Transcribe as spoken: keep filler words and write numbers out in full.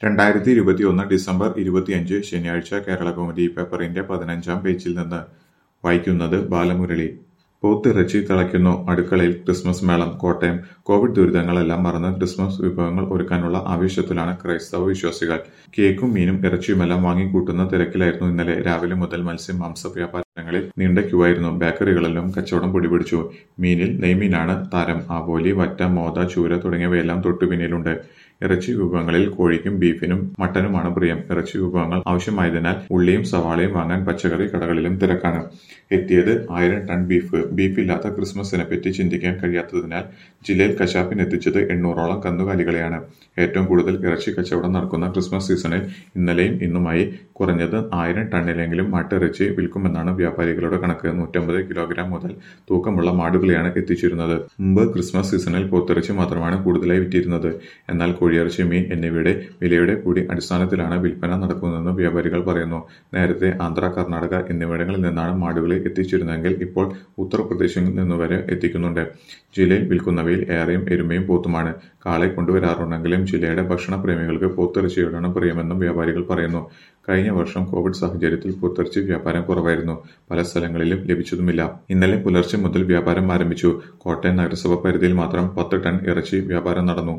രണ്ടായിരത്തി ഇരുപത്തിയൊന്ന് ഡിസംബർ ഇരുപത്തിയഞ്ച് ശനിയാഴ്ച കേരളകൗമുദി പേപ്പറിന്റെ പതിനഞ്ചാം പേജിൽ നിന്ന് വായിക്കുന്നത് ബാലമുരളി. പോത്തിറച്ചി തിളയ്ക്കുന്നു അടുക്കളയിൽ ക്രിസ്മസ് മേളം കോട്ടയം. കോവിഡ് ദുരിതങ്ങളെല്ലാം മറന്ന് ക്രിസ്മസ് വിഭവങ്ങൾ ഒരുക്കാനുള്ള ആവേശത്തിലാണ് ക്രൈസ്തവ വിശ്വാസികൾ. കേക്കും മീനും ഇറച്ചിയുമെല്ലാം വാങ്ങിക്കൂട്ടുന്ന തിരക്കിലായിരുന്നു ഇന്നലെ രാവിലെ മുതൽ. മത്സ്യ മാംസ വ്യാപാരങ്ങളിൽ നീണ്ട ക്യൂവായിരുന്നു. ബേക്കറികളിലും കച്ചവടം പൊടിപിടിച്ചു. മീനിൽ നെയ്മീനാണ് താരം. ആവോലി, വറ്റ, മോത, ചൂര തുടങ്ങിയവയെല്ലാം തൊട്ടുപിന്നിലുണ്ട്. ഇറച്ചി വിഭവങ്ങളിൽ കോഴിക്കും ബീഫിനും മട്ടനുമാണ് പ്രിയം. ഇറച്ചി വിഭവങ്ങൾ ആവശ്യമായതിനാൽ ഉള്ളിയും സവാളയും വാങ്ങാൻ പച്ചക്കറി കടകളിലും തിരക്കാണ്. എത്തിയത് ആയിരം ടൺ ബീഫ്. ബീഫില്ലാത്ത ക്രിസ്മസിനെപ്പറ്റി ചിന്തിക്കാൻ കഴിയാത്തതിനാൽ ജില്ലയിൽ കശാപ്പിനെത്തിച്ചത് എണ്ണൂറോളം കന്നുകാലികളെയാണ്. ഏറ്റവും കൂടുതൽ ഇറച്ചി കച്ചവടം നടക്കുന്ന ക്രിസ്മസ് സീസണിൽ ഇന്നലെയും ഇന്നുമായി കുറഞ്ഞത് ആയിരം ടണ്ണിലെങ്കിലും മാട്ടിറച്ചി വിൽക്കുമെന്നാണ് വ്യാപാരികളുടെ കണക്ക്. നൂറ്റമ്പത് കിലോഗ്രാം മുതൽ തൂക്കമുള്ള മാടുകളെയാണ് എത്തിച്ചിരുന്നത്. മുമ്പ് ക്രിസ്മസ് സീസണിൽ പോത്തിറച്ചി മാത്രമാണ് കൂടുതലായി വിറ്റിരുന്നത്. എന്നാൽ കോഴിയിറച്ചി, മീൻ എന്നിവയുടെ വിലയുടെ കൂടി അടിസ്ഥാനത്തിലാണ് വിൽപ്പന നടക്കുന്നതെന്ന് വ്യാപാരികൾ പറയുന്നു. നേരത്തെ ആന്ധ്ര, കർണാടക എന്നിവിടങ്ങളിൽ നിന്നാണ് മാടുകളെ എത്തിച്ചിരുന്നതെങ്കിൽ ഇപ്പോൾ ഉത്തർപ്രദേശിൽ നിന്നുവരെ എത്തിക്കുന്നുണ്ട്. ജില്ലയിൽ വിൽക്കുന്നവയിൽ ഏറെയും എരുമയും പോത്തുമാണ്. കാളെ കൊണ്ടുവരാറുണ്ടെങ്കിലും ജില്ലയുടെ ഭക്ഷണപ്രേമികൾക്ക് പോത്തിറച്ചിയോടാണ് പ്രിയമെന്നും വ്യാപാരികൾ പറയുന്നു. കഴിഞ്ഞ വർഷം കോവിഡ് സാഹചര്യത്തിൽ പോത്തിറച്ചി വ്യാപാരം കുറവായിരുന്നു. പല സ്ഥലങ്ങളിലും ലഭിച്ചതുമില്ല. ഇന്നലെ പുലർച്ചെ മുതൽ വ്യാപാരം ആരംഭിച്ചു. കോട്ടയം നഗരസഭ പരിധിയിൽ മാത്രം പത്ത് ടൺ ഇറച്ചി വ്യാപാരം നടന്നു.